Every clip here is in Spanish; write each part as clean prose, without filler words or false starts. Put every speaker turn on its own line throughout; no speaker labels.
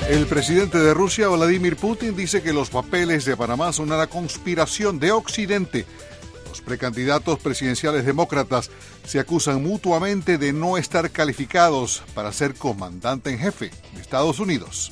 El presidente de Rusia, Vladimir Putin, dice que los papeles de Panamá son una conspiración de Occidente. Los precandidatos presidenciales demócratas se acusan mutuamente de no estar calificados para ser comandante en jefe de Estados Unidos.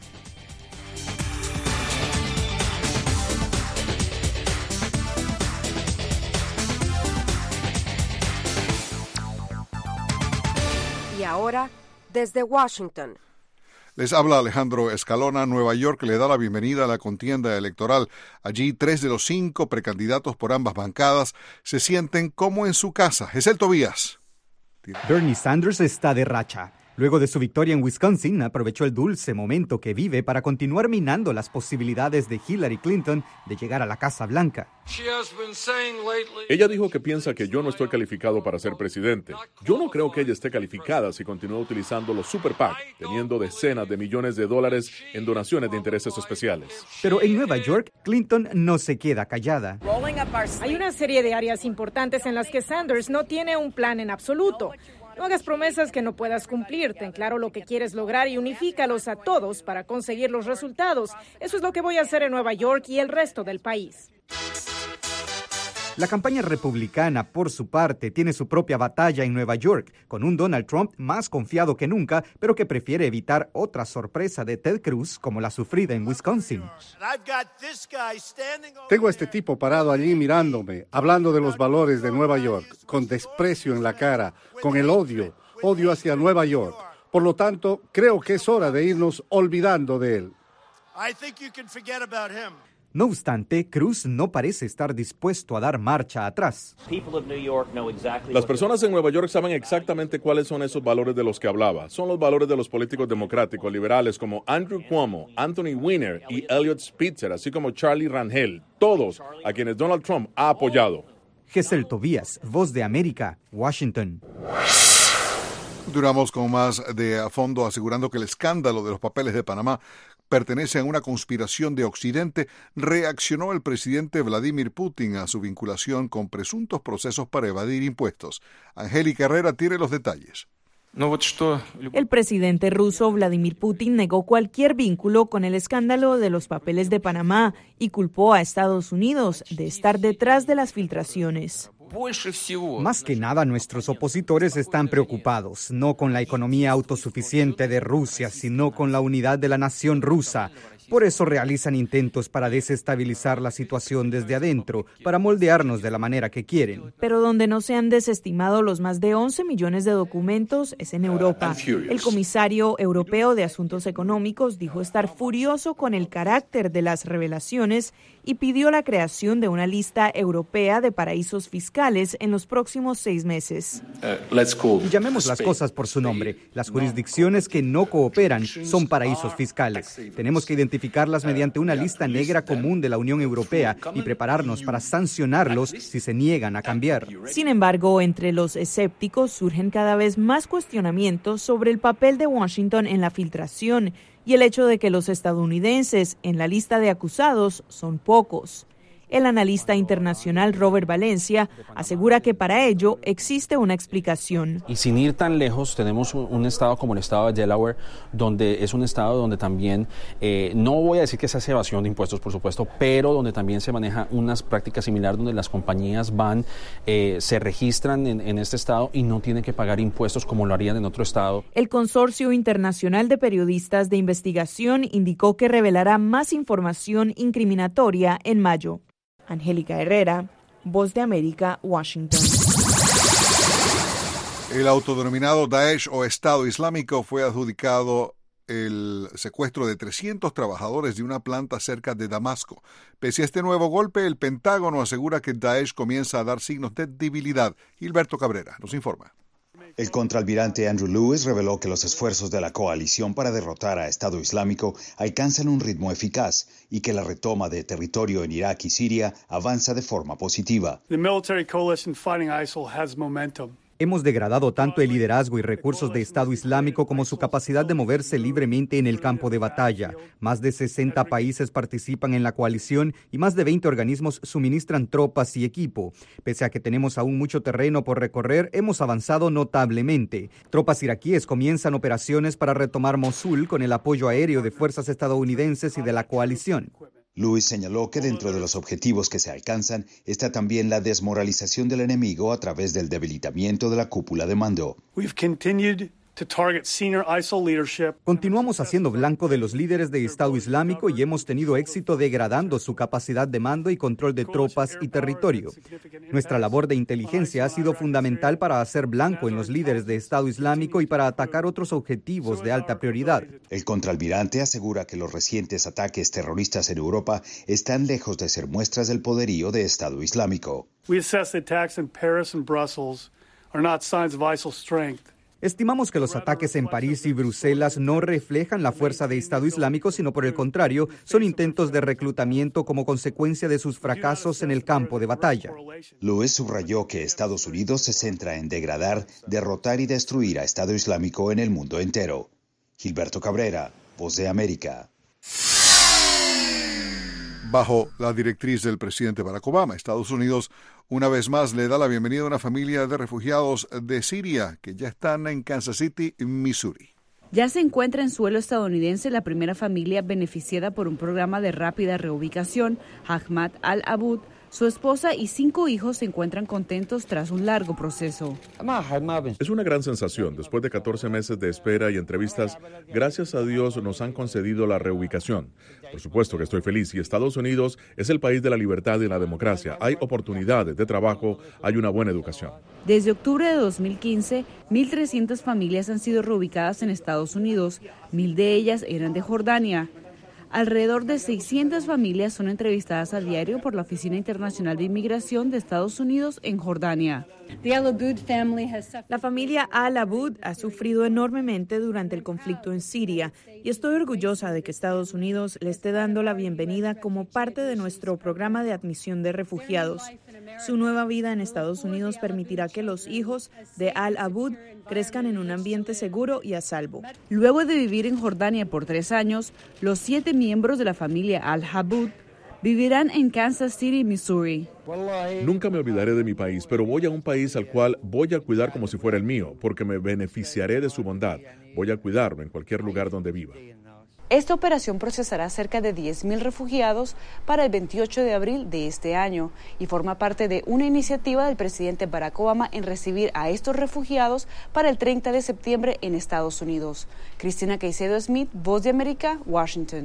Y ahora, desde Washington.
Les habla Alejandro Escalona. Nueva York le da la bienvenida a la contienda electoral. Allí 3 de los 5 precandidatos por ambas bancadas se sienten como en su casa. Gesell Tobías.
Bernie Sanders está de racha. Luego de su victoria en Wisconsin, aprovechó el dulce momento que vive para continuar minando las posibilidades de Hillary Clinton de llegar a la Casa Blanca.
Ella dijo que piensa que yo no estoy calificado para ser presidente. Yo no creo que ella esté calificada si continúa utilizando los Super PAC, teniendo decenas de millones de dólares en donaciones de intereses especiales.
Pero en Nueva York, Clinton no se queda callada.
Hay una serie de áreas importantes en las que Sanders no tiene un plan en absoluto. No hagas promesas que no puedas cumplir. Ten claro lo que quieres lograr y unifícalos a todos para conseguir los resultados. Eso es lo que voy a hacer en Nueva York y el resto del país.
La campaña republicana, por su parte, tiene su propia batalla en Nueva York, con un Donald Trump más confiado que nunca, pero que prefiere evitar otra sorpresa de Ted Cruz como la sufrida en Wisconsin.
Tengo a este tipo parado allí mirándome, hablando de los valores de Nueva York, con desprecio en la cara, con el odio hacia Nueva York. Por lo tanto, creo que es hora de irnos olvidando de él.
No obstante, Cruz no parece estar dispuesto a dar marcha atrás.
Las personas en Nueva York saben exactamente cuáles son esos valores de los que hablaba. Son los valores de los políticos democráticos liberales como Andrew Cuomo, Anthony Weiner y Eliot Spitzer, así como Charlie Rangel, todos a quienes Donald Trump ha apoyado.
Gesell Tobías, Voz de América, Washington.
Continuamos con más de A Fondo, asegurando que el escándalo de los papeles de Panamá pertenece a una conspiración de Occidente. Reaccionó el presidente Vladimir Putin a su vinculación con presuntos procesos para evadir impuestos. Angélica Herrera tiene los detalles.
El presidente ruso Vladimir Putin negó cualquier vínculo con el escándalo de los papeles de Panamá y culpó a Estados Unidos de estar detrás de las filtraciones.
Más que nada, nuestros opositores están preocupados, no con la economía autosuficiente de Rusia, sino con la unidad de la nación rusa. Por eso realizan intentos para desestabilizar la situación desde adentro, para moldearnos de la manera que quieren.
Pero donde no se han desestimado los más de 11 millones de documentos es en Europa. El comisario europeo de Asuntos Económicos dijo estar furioso con el carácter de las revelaciones y pidió la creación de una lista europea de paraísos fiscales en los próximos 6 meses.
Y llamemos las cosas por su nombre. Las jurisdicciones que no cooperan son paraísos fiscales. Tenemos que identificarlas mediante una lista negra común de la Unión Europea y prepararnos para sancionarlos si se niegan a cambiar.
Sin embargo, entre los escépticos surgen cada vez más cuestionamientos sobre el papel de Washington en la filtración y el hecho de que los estadounidenses en la lista de acusados son pocos. El analista internacional Robert Valencia asegura que para ello existe una explicación.
Y sin ir tan lejos, tenemos un estado como el estado de Delaware, donde es un estado donde también, no voy a decir que se hace evasión de impuestos, por supuesto, pero donde también se maneja unas prácticas similares, donde las compañías van, se registran en este estado y no tienen que pagar impuestos como lo harían en otro estado.
El Consorcio Internacional de Periodistas de Investigación indicó que revelará más información incriminatoria en mayo. Angélica Herrera, Voz de América, Washington.
El autodenominado Daesh o Estado Islámico fue adjudicado el secuestro de 300 trabajadores de una planta cerca de Damasco. Pese a este nuevo golpe, el Pentágono asegura que Daesh comienza a dar signos de debilidad. Gilberto Cabrera nos informa.
El contraalmirante Andrew Lewis reveló que los esfuerzos de la coalición para derrotar a Estado Islámico alcanzan un ritmo eficaz y que la retoma de territorio en Irak y Siria avanza de forma positiva.
The military coalition fighting ISIL has momentum.
Hemos degradado tanto el liderazgo y recursos de Estado Islámico como su capacidad de moverse libremente en el campo de batalla. Más de 60 países participan en la coalición y más de 20 organismos suministran tropas y equipo. Pese a que tenemos aún mucho terreno por recorrer, hemos avanzado notablemente. Tropas iraquíes comienzan operaciones para retomar Mosul con el apoyo aéreo de fuerzas estadounidenses y de la coalición.
Lewis señaló que dentro de los objetivos que se alcanzan está también la desmoralización del enemigo a través del debilitamiento de la cúpula de mando.
Continuamos haciendo blanco de los líderes de Estado Islámico y hemos tenido éxito degradando su capacidad de mando y control de tropas y territorio. Nuestra labor de inteligencia ha sido fundamental para hacer blanco en los líderes de Estado Islámico y para atacar otros objetivos de alta prioridad.
El contraalmirante asegura que los recientes ataques terroristas en Europa están lejos de ser muestras del poderío de Estado Islámico.
Estimamos que los ataques en París y Bruselas no reflejan la fuerza de Estado Islámico, sino por el contrario, son intentos de reclutamiento como consecuencia de sus fracasos en el campo de batalla.
Lewis subrayó que Estados Unidos se centra en degradar, derrotar y destruir a Estado Islámico en el mundo entero. Gilberto Cabrera, Voz de América.
Bajo la directriz del presidente Barack Obama, Estados Unidos una vez más le da la bienvenida a una familia de refugiados de Siria que ya están en Kansas City, Missouri.
Ya se encuentra en suelo estadounidense la primera familia beneficiada por un programa de rápida reubicación. Ahmad Al-Abud, su esposa y 5 hijos se encuentran contentos tras un largo proceso.
Es una gran sensación. Después de 14 meses de espera y entrevistas, gracias a Dios nos han concedido la reubicación. Por supuesto que estoy feliz y Estados Unidos es el país de la libertad y la democracia. Hay oportunidades de trabajo, hay una buena educación.
Desde octubre de 2015, 1.300 familias han sido reubicadas en Estados Unidos. 1.000 de ellas eran de Jordania. Alrededor de 600 familias son entrevistadas a diario por la Oficina Internacional de Inmigración de Estados Unidos en Jordania.
La familia Al-Abud ha sufrido enormemente durante el conflicto en Siria y estoy orgullosa de que Estados Unidos le esté dando la bienvenida como parte de nuestro programa de admisión de refugiados. Su nueva vida en Estados Unidos permitirá que los hijos de Al-Abud crezcan en un ambiente seguro y a salvo.
Luego de vivir en Jordania por 3 años, los 7 miembros de la familia Al-Abud vivirán en Kansas City, Missouri.
Nunca me olvidaré de mi país, pero voy a un país al cual voy a cuidar como si fuera el mío, porque me beneficiaré de su bondad. Voy a cuidarlo en cualquier lugar donde viva.
Esta operación procesará cerca de 10.000 refugiados para el 28 de abril de este año y forma parte de una iniciativa del presidente Barack Obama en recibir a estos refugiados para el 30 de septiembre en Estados Unidos. Cristina Caicedo Smith, Voz de América, Washington.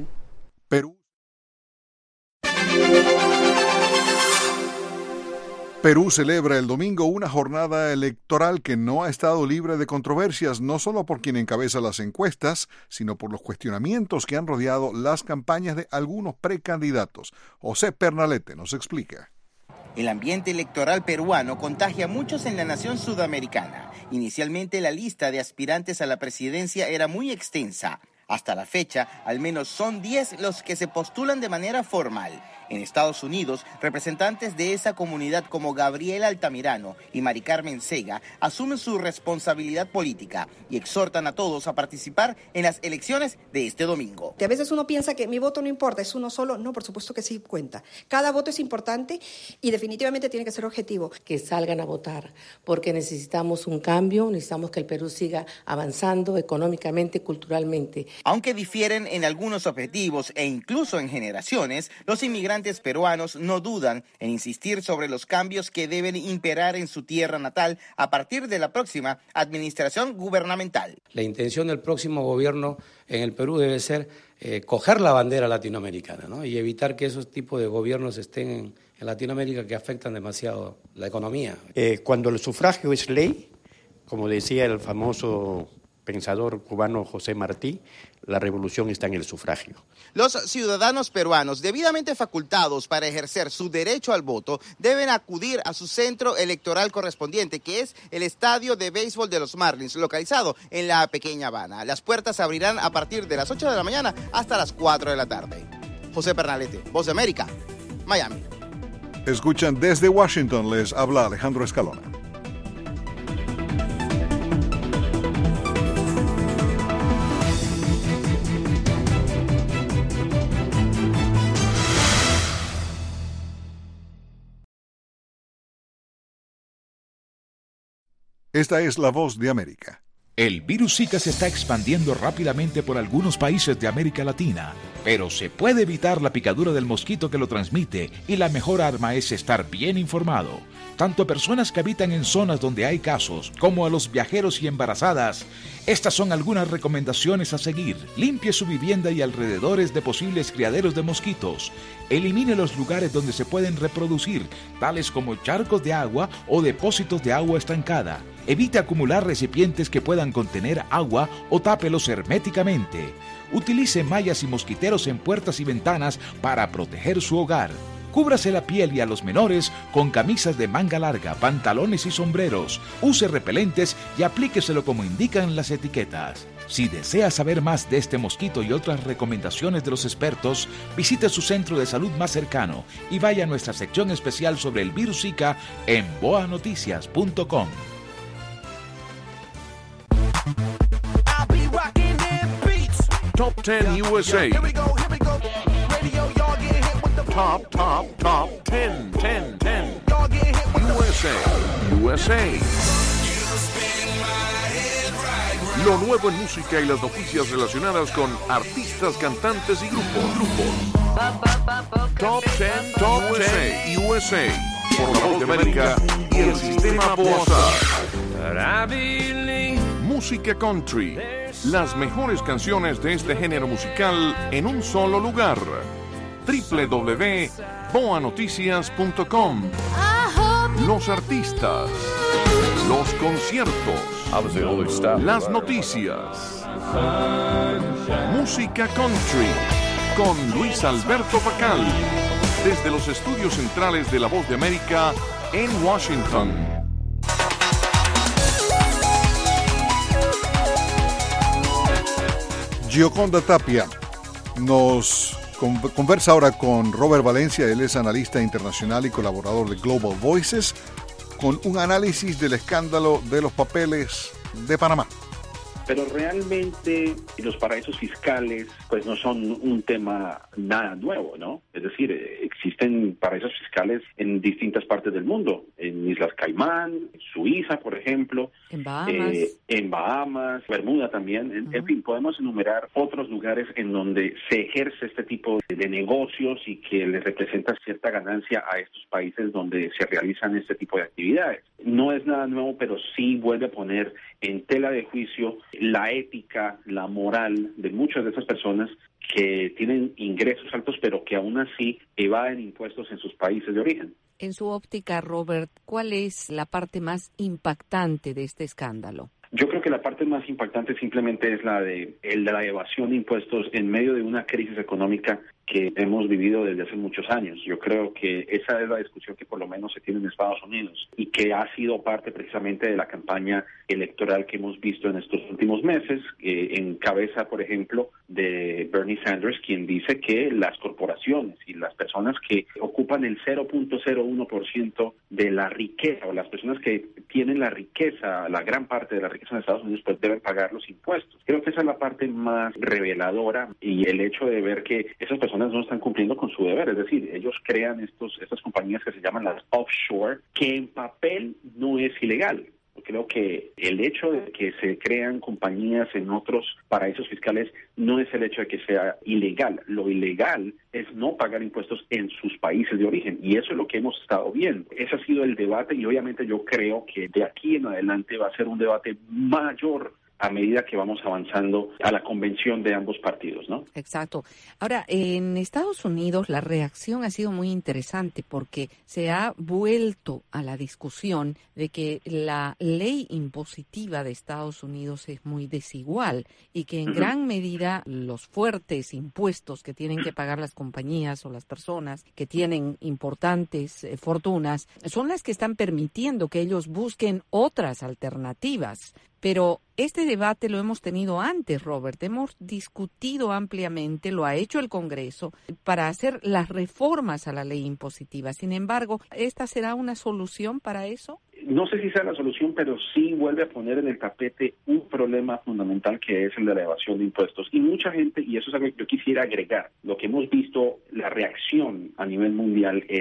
Perú celebra el domingo una jornada electoral que no ha estado libre de controversias, no solo por quien encabeza las encuestas, sino por los cuestionamientos que han rodeado las campañas de algunos precandidatos. José Pernalete nos explica.
El ambiente electoral peruano contagia a muchos en la nación sudamericana. Inicialmente la lista de aspirantes a la presidencia era muy extensa. Hasta la fecha, al menos son 10 los que se postulan de manera formal. En Estados Unidos, representantes de esa comunidad como Gabriela Altamirano y Mari Carmen Sega asumen su responsabilidad política y exhortan a todos a participar en las elecciones de este domingo.
A veces uno piensa que mi voto no importa, es uno solo. No, por supuesto que sí cuenta. Cada voto es importante y definitivamente tiene que ser objetivo.
Que salgan a votar, porque necesitamos un cambio, necesitamos que el Perú siga avanzando económicamente, culturalmente.
Aunque difieren en algunos objetivos e incluso en generaciones, los inmigrantes peruanos no dudan en insistir sobre los cambios que deben imperar en su tierra natal a partir de la próxima administración gubernamental.
La intención del próximo gobierno en el Perú debe ser coger la bandera latinoamericana, ¿no? Y evitar que esos tipos de gobiernos estén en Latinoamérica que afectan demasiado la economía.
Cuando el sufragio es ley, como decía el famoso pensador cubano José Martí, la revolución está en el sufragio.
Los ciudadanos peruanos debidamente facultados para ejercer su derecho al voto deben acudir a su centro electoral correspondiente, que es el estadio de béisbol de los Marlins, localizado en la Pequeña Habana. Las puertas se abrirán a partir de las 8 de la mañana hasta las 4 de la tarde. José Pernalete, Voz de América, Miami.
Escuchan desde Washington, les habla Alejandro Escalona. Esta es La Voz de América.
El virus Zika se está expandiendo rápidamente por algunos países de América Latina, pero se puede evitar la picadura del mosquito que lo transmite y la mejor arma es estar bien informado. Tanto a personas que habitan en zonas donde hay casos, como a los viajeros y embarazadas. Estas son algunas recomendaciones a seguir. Limpie su vivienda y alrededores de posibles criaderos de mosquitos. Elimine los lugares donde se pueden reproducir, tales como charcos de agua o depósitos de agua estancada. Evite acumular recipientes que puedan contener agua o tápelos herméticamente. Utilice mallas y mosquiteros en puertas y ventanas para proteger su hogar. Cúbrase la piel y a los menores con camisas de manga larga, pantalones y sombreros. Use repelentes y aplíqueselo como indican las etiquetas. Si desea saber más de este mosquito y otras recomendaciones de los expertos, visite su centro de salud más cercano y vaya a nuestra sección especial sobre el virus Zika en boanoticias.com.
Top 10 USA. Top 10. USA. Lo nuevo en música y las noticias relacionadas con artistas, cantantes y grupos. Top 10 USA. Por La Voz de América y el Sistema Bosa. Música country. Las mejores canciones de este género musical en un solo lugar. www.boanoticias.com. Los artistas, los conciertos, las noticias. Música country con Luis Alberto Facal desde los estudios centrales de La Voz de América en Washington.
Gioconda Tapia nos conversa ahora con Robert Valencia. Él es analista internacional y colaborador de Global Voices, con un análisis del escándalo de los papeles de Panamá.
Pero realmente los paraísos fiscales pues no son un tema nada nuevo, ¿no? Es decir, existen paraísos fiscales en distintas partes del mundo, en Islas Caimán, en Suiza, por ejemplo, en Bahamas, Bermuda también. En fin, podemos enumerar otros lugares en donde se ejerce este tipo de negocios y que les representa cierta ganancia a estos países donde se realizan este tipo de actividades. No es nada nuevo, pero sí vuelve a poner en tela de juicio la ética, la moral de muchas de esas personas que tienen ingresos altos, pero que aún así evaden impuestos en sus países de origen.
En su óptica, Robert, ¿cuál es la parte más impactante de este escándalo?
Yo creo que la parte más impactante simplemente es la de la evasión de impuestos en medio de una crisis económica que hemos vivido desde hace muchos años. Yo creo que esa es la discusión que por lo menos se tiene en Estados Unidos y que ha sido parte precisamente de la campaña electoral que hemos visto en estos últimos meses, en cabeza, por ejemplo, de Bernie Sanders, quien dice que las corporaciones y las personas que ocupan el 0.01% de la riqueza, o las personas que tienen la riqueza, la gran parte de la riqueza en Estados Unidos, pues deben pagar los impuestos. Creo que esa es la parte más reveladora, y el hecho de ver que esas personas no están cumpliendo con su deber. Es decir, ellos crean estas compañías que se llaman las offshore, que en papel no es ilegal. Creo que el hecho de que se crean compañías en otros paraísos fiscales no es el hecho de que sea ilegal. Lo ilegal es no pagar impuestos en sus países de origen, y eso es lo que hemos estado viendo. Ese ha sido el debate, y obviamente yo creo que de aquí en adelante va a ser un debate mayor a medida que vamos avanzando a la convención de ambos partidos, ¿no?
Exacto. Ahora, en Estados Unidos la reacción ha sido muy interesante porque se ha vuelto a la discusión de que la ley impositiva de Estados Unidos es muy desigual y que en gran medida los fuertes impuestos que tienen que pagar las compañías o las personas que tienen importantes fortunas son las que están permitiendo que ellos busquen otras alternativas. Pero este debate lo hemos tenido antes, Robert. Hemos discutido ampliamente, lo ha hecho el Congreso, para hacer las reformas a la ley impositiva. Sin embargo, ¿esta será una solución para eso?
No sé si sea la solución, pero sí vuelve a poner en el tapete un problema fundamental, que es el de la evasión de impuestos. Y mucha gente, y eso es algo que yo quisiera agregar, lo que hemos visto, la reacción a nivel mundial es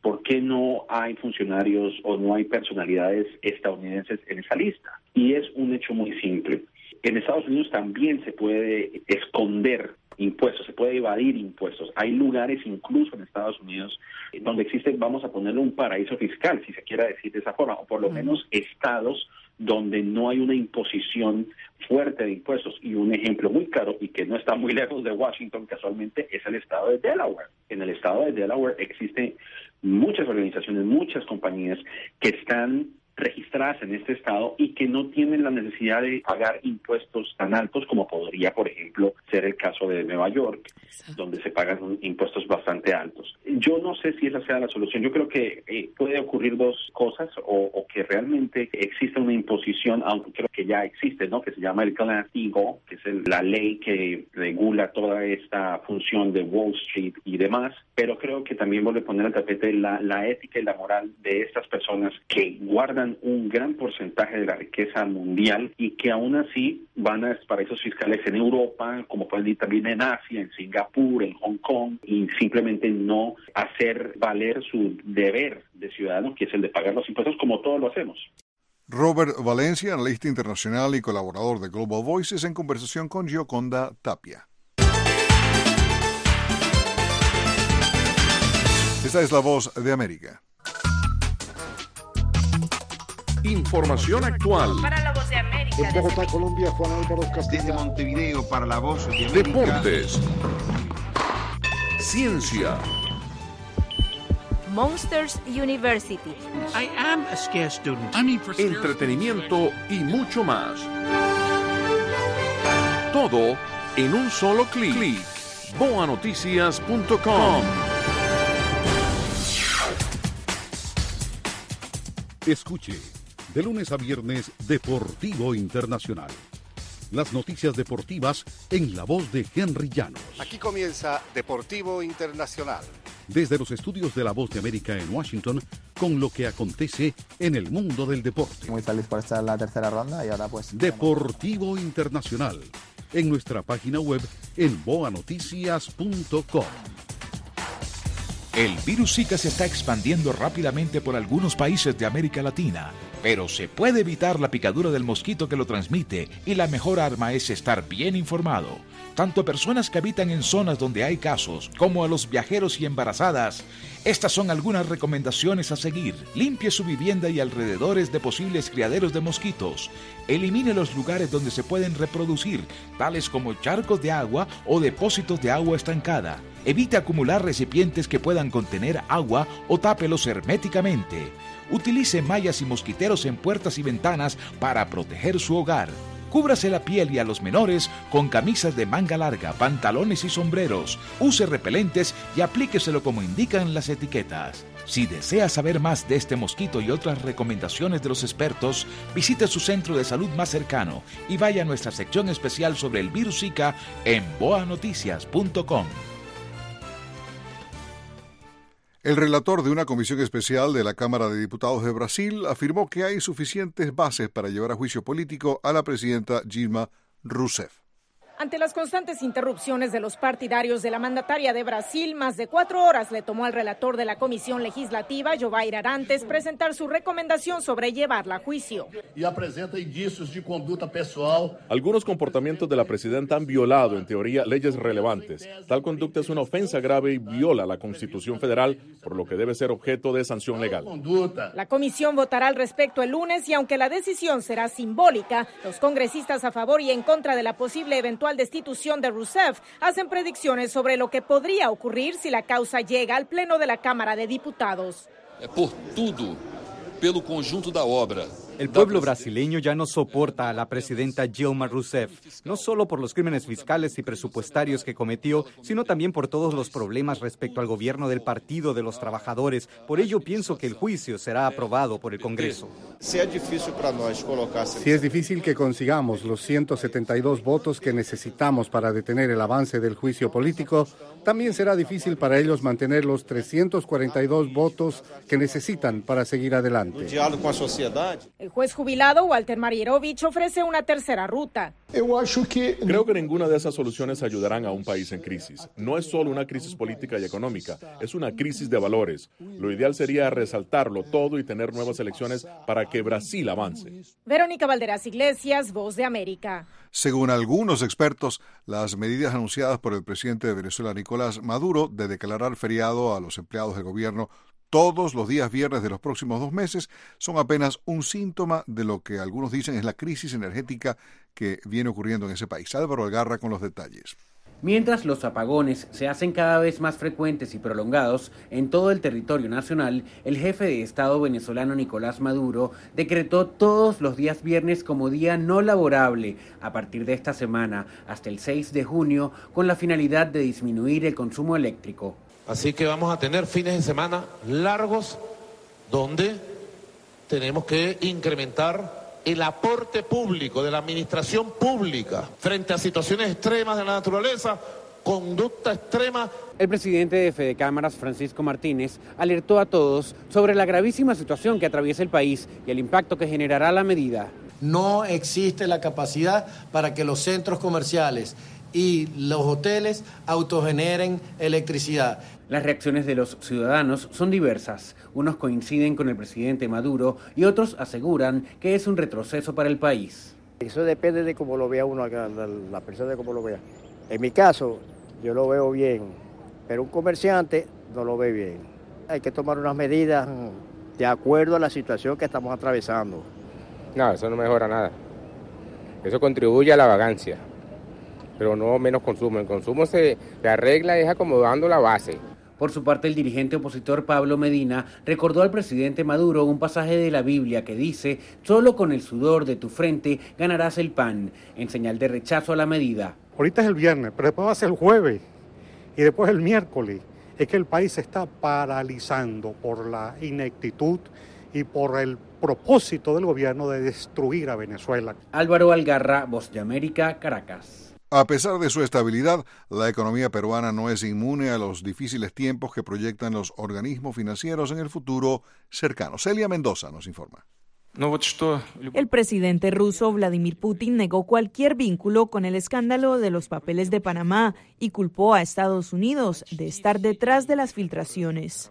¿por qué no hay funcionarios o no hay personalidades estadounidenses en esa lista? Y es un hecho muy simple. En Estados Unidos también se puede esconder impuestos, se puede evadir impuestos. Hay lugares incluso en Estados Unidos donde existe, vamos a ponerle un paraíso fiscal, si se quiere decir de esa forma, o por lo menos estados donde no hay una imposición fuerte de impuestos. Y un ejemplo muy claro y que no está muy lejos de Washington casualmente es el estado de Delaware. En el estado de Delaware existen muchas organizaciones, muchas compañías que están registradas en este estado y que no tienen la necesidad de pagar impuestos tan altos como podría, por ejemplo, ser el caso de Nueva York, donde se pagan impuestos bastante altos. Yo no sé si esa sea la solución. Yo creo que puede ocurrir dos cosas, o que realmente existe una imposición, aunque creo que ya existe, ¿no?, que se llama el Glass-Steagall, que es la ley que regula toda esta función de Wall Street y demás, pero creo que también vuelve a poner al tapete la ética y la moral de estas personas que guardan un gran porcentaje de la riqueza mundial y que aún así van a paraísos fiscales en Europa, como pueden ir también en Asia, en Singapur, en Hong Kong, y simplemente no hacer valer su deber de ciudadano, que es el de pagar los impuestos como todos lo hacemos.
Robert Valencia, analista internacional y colaborador de Global Voices, en conversación con Gioconda Tapia. Esta es la voz de América.
Información actual.
Para la voz de América.
En Bogotá, Colombia, Juan Álvaro Castillo.
Desde Montevideo para la voz de América.
Deportes. Ciencia.
Monsters University.
I am a scarce student.
Entretenimiento y mucho más. Todo en un solo clic. boanoticias.com.
Escuche, de lunes a viernes, Deportivo Internacional. Las noticias deportivas en la voz de Henry Llanos.
Aquí comienza Deportivo Internacional.
Desde los estudios de La Voz de América en Washington, con lo que acontece en el mundo del deporte.
Muy feliz por estar en la tercera ronda y ahora pues...
Deportivo Internacional, en nuestra página web en boanoticias.com.
El virus Zika se está expandiendo rápidamente por algunos países de América Latina, pero se puede evitar la picadura del mosquito que lo transmite y la mejor arma es estar bien informado. Tanto a personas que habitan en zonas donde hay casos como a los viajeros y embarazadas. Estas son algunas recomendaciones a seguir. Limpie su vivienda y alrededores de posibles criaderos de mosquitos. Elimine los lugares donde se pueden reproducir, tales como charcos de agua o depósitos de agua estancada. Evite acumular recipientes que puedan contener agua o tápelos herméticamente. Utilice mallas y mosquiteros en puertas y ventanas para proteger su hogar. Cúbrase la piel y a los menores con camisas de manga larga, pantalones y sombreros. Use repelentes y aplíqueselo como indican las etiquetas. Si desea saber más de este mosquito y otras recomendaciones de los expertos, visite su centro de salud más cercano y vaya a nuestra sección especial sobre el virus Zika en boanoticias.com.
El relator de una comisión especial de la Cámara de Diputados de Brasil afirmó que hay suficientes bases para llevar a juicio político a la presidenta Dilma Rousseff.
Ante las constantes interrupciones de los partidarios de la mandataria de Brasil, más de 4 horas le tomó al relator de la Comisión Legislativa, Jovair Arantes, presentar su recomendación sobre llevarla a juicio.
Y apresenta indicios de conducta pessoal.
Algunos comportamientos de la presidenta han violado, en teoría, leyes relevantes. Tal conducta es una ofensa grave y viola la Constitución Federal, por lo que debe ser objeto de sanción legal.
La comisión votará al respecto el lunes y aunque la decisión será simbólica, los congresistas a favor y en contra de la posible eventual destitución de Rousseff hacen predicciones sobre lo que podría ocurrir si la causa llega al Pleno de la Cámara de Diputados.
Por tudo, pelo conjunto da obra.
El pueblo brasileño ya no soporta a la presidenta Dilma Rousseff, no solo por los crímenes fiscales y presupuestarios que cometió, sino también por todos los problemas respecto al gobierno del Partido de los Trabajadores. Por ello pienso que el juicio será aprobado por el Congreso.
Si es difícil que consigamos los 172 votos que necesitamos para detener el avance del juicio político, también será difícil para ellos mantener los 342 votos que necesitan para seguir adelante.
El juez jubilado Walter Marierovich ofrece una tercera ruta.
Creo que ninguna de esas soluciones ayudarán a un país en crisis. No es solo una crisis política y económica, es una crisis de valores. Lo ideal sería resaltarlo todo y tener nuevas elecciones para que Brasil avance.
Verónica Valderas Iglesias, Voz de América.
Según algunos expertos, las medidas anunciadas por el presidente de Venezuela, Nicolás Maduro, de declarar feriado a los empleados del gobierno todos los días viernes de los próximos 2 meses, son apenas un síntoma de lo que algunos dicen es la crisis energética que viene ocurriendo en ese país. Álvaro Algarra con los detalles.
Mientras los apagones se hacen cada vez más frecuentes y prolongados en todo el territorio nacional, el jefe de Estado venezolano Nicolás Maduro decretó todos los días viernes como día no laborable a partir de esta semana hasta el 6 de junio con la finalidad de disminuir el consumo eléctrico.
Así que vamos a tener fines de semana largos donde tenemos que incrementar el aporte público de la administración pública frente a situaciones extremas de la naturaleza, conducta extrema.
El presidente de Fedecámaras, Francisco Martínez, alertó a todos sobre la gravísima situación que atraviesa el país y el impacto que generará la medida.
No existe la capacidad para que los centros comerciales y los hoteles autogeneren electricidad.
Las reacciones de los ciudadanos son diversas. Unos coinciden con el presidente Maduro y otros aseguran que es un retroceso para el país.
Eso depende de cómo lo vea uno, la persona de cómo lo vea. En mi caso, yo lo veo bien, pero un comerciante no lo ve bien. Hay que tomar unas medidas de acuerdo a la situación que estamos atravesando.
No, eso no mejora nada. Eso contribuye a la vagancia, pero no menos consumo. El consumo se arregla es acomodando la base.
Por su parte, el dirigente opositor Pablo Medina recordó al presidente Maduro un pasaje de la Biblia que dice: «Solo con el sudor de tu frente ganarás el pan», en señal de rechazo a la medida.
Ahorita es el viernes, pero después va a ser el jueves y después el miércoles. Es que el país se está paralizando por la ineptitud y por el propósito del gobierno de destruir a Venezuela.
Álvaro Algarra, Voz de América, Caracas.
A pesar de su estabilidad, la economía peruana no es inmune a los difíciles tiempos que proyectan los organismos financieros en el futuro cercano. Celia Mendoza nos informa.
El presidente ruso Vladimir Putin negó cualquier vínculo con el escándalo de los papeles de Panamá y culpó a Estados Unidos de estar detrás de las filtraciones.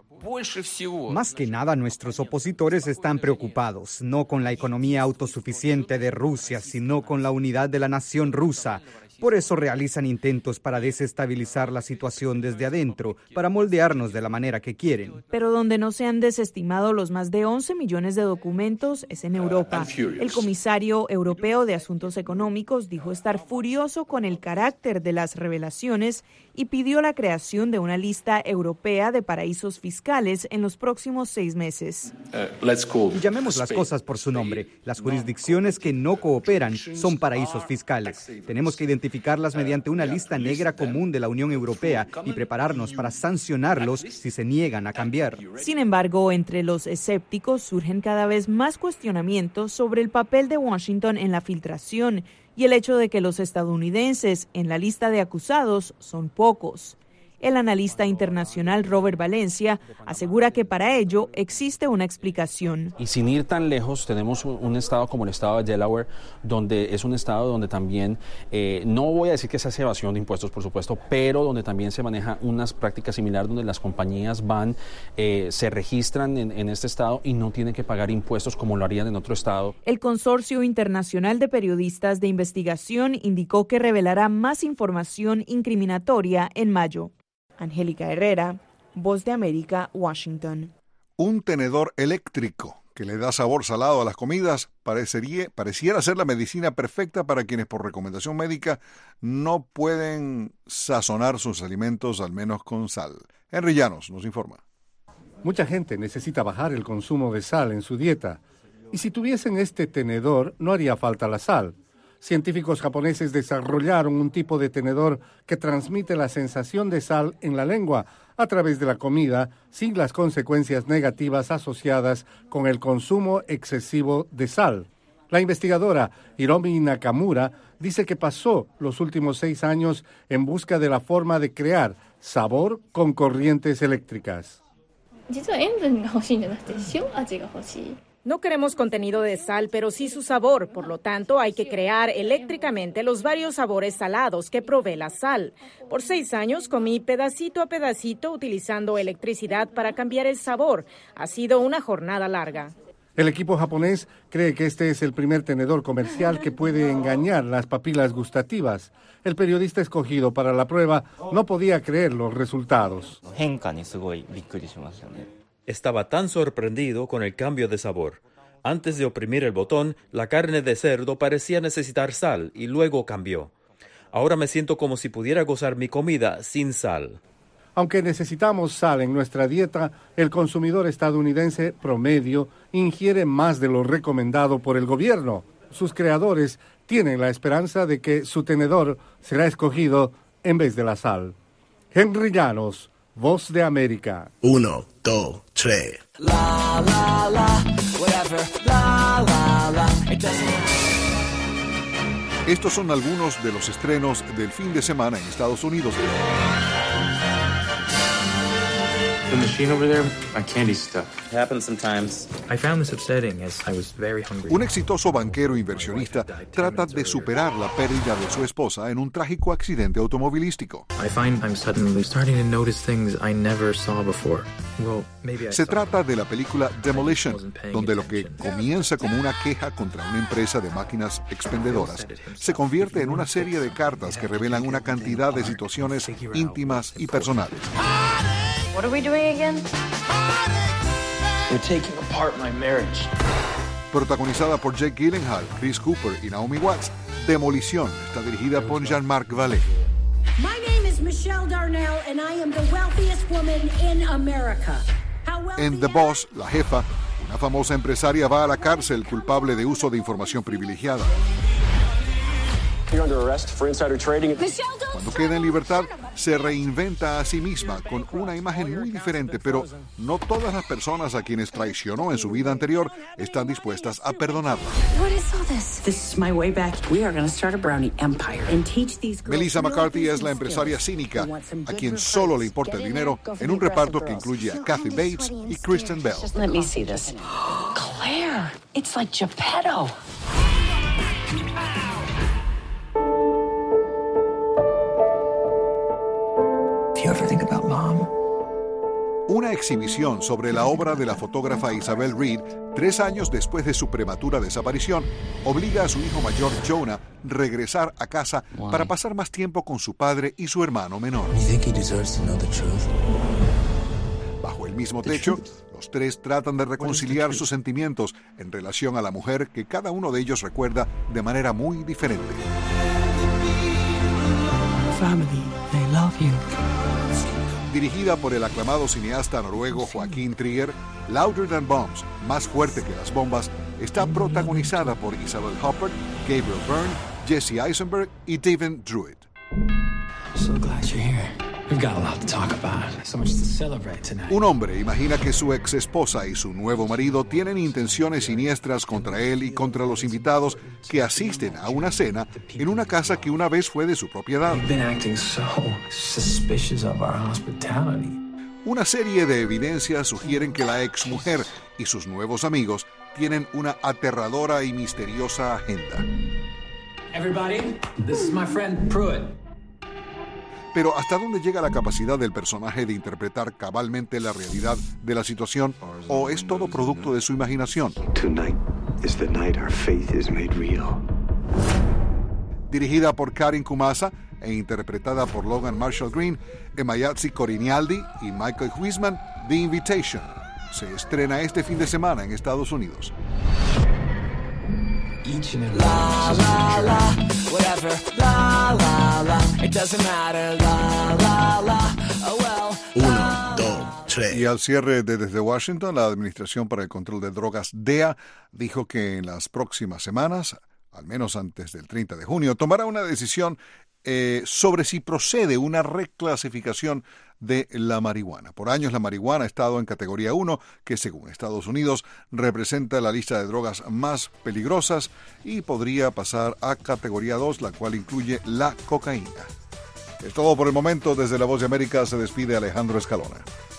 Más que nada, nuestros opositores están preocupados, no con la economía autosuficiente de Rusia, sino con la unidad de la nación rusa. Por eso realizan intentos para desestabilizar la situación desde adentro, para moldearnos de la manera que quieren.
Pero donde no se han desestimado los más de 11 millones de documentos es en Europa. El comisario europeo de Asuntos Económicos dijo estar furioso con el carácter de las revelaciones y pidió la creación de una lista europea de paraísos fiscales en los próximos 6 meses.
Llamemos las cosas por su nombre. Las jurisdicciones que no cooperan son paraísos fiscales. Tenemos que identificarlas mediante una lista negra común de la Unión Europea y prepararnos para sancionarlos si se niegan a cambiar.
Sin embargo, entre los escépticos surgen cada vez más cuestionamientos sobre el papel de Washington en la filtración y el hecho de que los estadounidenses en la lista de acusados son pocos. El analista internacional Robert Valencia asegura que para ello existe una explicación.
Y sin ir tan lejos, tenemos un estado como el estado de Delaware, donde es un estado donde también, no voy a decir que se hace evasión de impuestos, por supuesto, pero donde también se maneja unas prácticas similares, donde las compañías van, se registran en este estado y no tienen que pagar impuestos como lo harían en otro estado.
El Consorcio Internacional de Periodistas de Investigación indicó que revelará más información incriminatoria en mayo. Angélica Herrera, Voz de América, Washington.
Un tenedor eléctrico que le da sabor salado a las comidas pareciera ser la medicina perfecta para quienes por recomendación médica no pueden sazonar sus alimentos al menos con sal. Henry Llanos nos informa.
Mucha gente necesita bajar el consumo de sal en su dieta y si tuviesen este tenedor no haría falta la sal. Científicos japoneses desarrollaron un tipo de tenedor que transmite la sensación de sal en la lengua a través de la comida sin las consecuencias negativas asociadas con el consumo excesivo de sal. La investigadora Hiromi Nakamura dice que pasó los últimos 6 años en busca de la forma de crear sabor con corrientes eléctricas.
No queremos contenido de sal, pero sí su sabor. Por lo tanto, hay que crear eléctricamente los varios sabores salados que provee la sal. Por 6 años comí pedacito a pedacito utilizando electricidad para cambiar el sabor. Ha sido una jornada larga.
El equipo japonés cree que este es el primer tenedor comercial que puede engañar las papilas gustativas. El periodista escogido para la prueba no podía creer los resultados.
Estaba tan sorprendido con el cambio de sabor. Antes de oprimir el botón, la carne de cerdo parecía necesitar sal y luego cambió. Ahora me siento como si pudiera gozar mi comida sin sal.
Aunque necesitamos sal en nuestra dieta, el consumidor estadounidense promedio ingiere más de lo recomendado por el gobierno. Sus creadores tienen la esperanza de que su tenedor será escogido en vez de la sal. Henry Llanos, Voz de América.
1, 2, 3.
La, la, la, whatever. La, la, la. Estos son algunos de los estrenos del fin de semana en Estados Unidos.
The machine over there, my candy stuff. It happens sometimes. I found this upsetting as I was very hungry.
Un exitoso banquero inversionista trata de superar la pérdida de su esposa en un trágico accidente automovilístico.
I find I'm suddenly starting to notice things I never saw before. Well, maybe
Se trata de la película Demolition, donde lo que comienza como una queja contra una empresa de máquinas expendedoras se convierte en una serie de cartas que revelan una cantidad de situaciones íntimas y personales.
What are we doing again?
We're taking apart my marriage.
Protagonizada por Jake Gyllenhaal, Chris Cooper y Naomi Watts, Demolición está dirigida por Jean-Marc Vallée.
My name is Michelle Darnell and I am the wealthiest woman in America.
En The Boss, la jefa, una famosa empresaria va a la cárcel culpable de uso de información privilegiada. Cuando queda en libertad, se reinventa a sí misma con una imagen muy diferente, pero no todas las personas a quienes traicionó en su vida anterior están dispuestas a perdonarla. Melissa McCarthy es la empresaria cínica, a quien solo le importa el dinero, en un reparto que incluye a Kathy Bates y Kristen Bell.
Claire, it's like Geppetto.
Una exhibición sobre la obra de la fotógrafa Isabel Reed, 3 años después de su prematura desaparición, obliga a su hijo mayor Jonah a regresar a casa para pasar más tiempo con su padre y su hermano menor. Bajo el mismo techo, los tres tratan de reconciliar sus sentimientos en relación a la mujer que cada uno de ellos recuerda de manera muy diferente.
Family, they love you.
Dirigida por el aclamado cineasta noruego Joaquín Trier, Louder Than Bombs, Más fuerte que las bombas, está protagonizada por Isabel Huppert, Gabriel Byrne, Jesse Eisenberg y David Druid.
So glad you're here. We've got a lot to talk about. So much to celebrate tonight.
Un hombre imagina que su ex esposa y su nuevo marido tienen intenciones siniestras contra él y contra los invitados que asisten a una cena en una casa que una vez fue de su propiedad.
You've been acting so suspicious of our hospitality.
Una serie de evidencias sugieren que la ex mujer y sus nuevos amigos tienen una aterradora y misteriosa agenda.
Everybody, this is my friend Pruitt.
Pero ¿hasta dónde llega la capacidad del personaje de interpretar cabalmente la realidad de la situación? ¿O es todo producto de su imaginación?
Tonight is the night our faith is made real.
Dirigida por Karin Kumasa e interpretada por Logan Marshall Green, Emayatzy Corinealdi y Michael Huisman, The Invitation se estrena este fin de semana en Estados Unidos.
Each and every la, la, la, whatever, la, la, la, it doesn't matter, la, la, la, oh well.
1, 2, 3.
Y al cierre de Desde Washington, la Administración para el Control de Drogas, DEA, dijo que en las próximas semanas, al menos antes del 30 de junio, tomará una decisión sobre si procede una reclasificación de la marihuana. Por años la marihuana ha estado en categoría 1, que según Estados Unidos representa la lista de drogas más peligrosas, y podría pasar a categoría 2, la cual incluye la cocaína. Es todo por el momento. Desde La Voz de América se despide Alejandro Escalona.